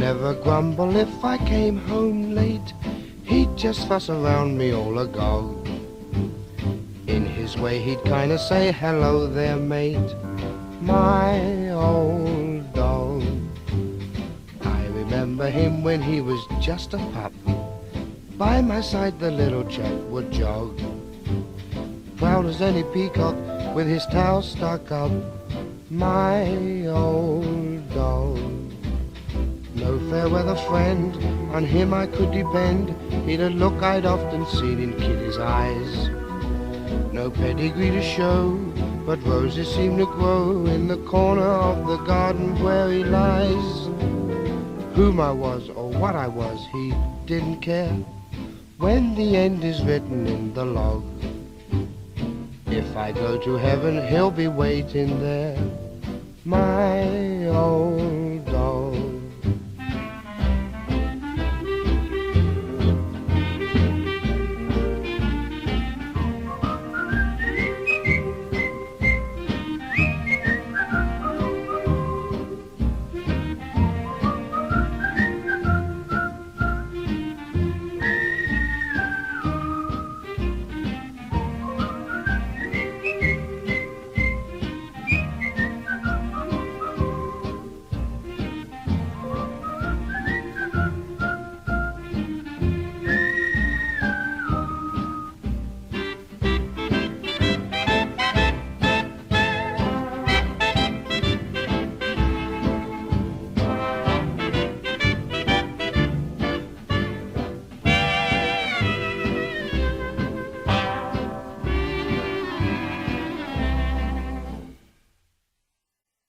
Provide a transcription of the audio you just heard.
never grumble if I came home late. He'd just fuss around me all agog. In his way he'd kinda say, hello there mate, my old dog. I remember him when he was just a pup. By my side the little chap would jog, proud as any peacock with his tail stuck up, my old dog. No fair weather friend, on him I could depend. He'd a look I'd often seen in Kitty's eyes. No pedigree to show, but roses seem to grow in the corner of the garden where he lies. Whom I was or what I was, he didn't care. When the end is written in the log, if I go to heaven, he'll be waiting there, my old